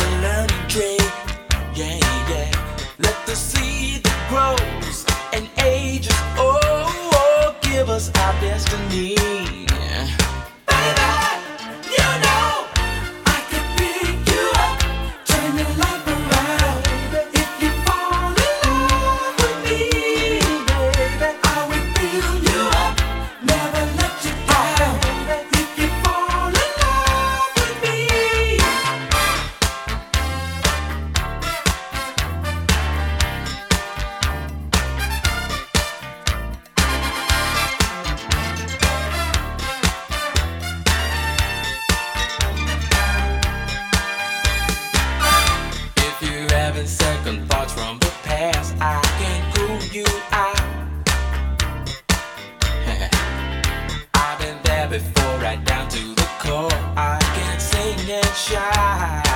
learning trade. Yeah, yeah. Let the seed that grows and ages, give us our destiny. Baby, you know I could pick you up, turn your life around. If you fall in love with me, baby, I will build you up, never let you down. If you fall in love with me. If you're having second thoughts from the past, I can cool you out. I've been there before, right down to the core. I can sing and shine.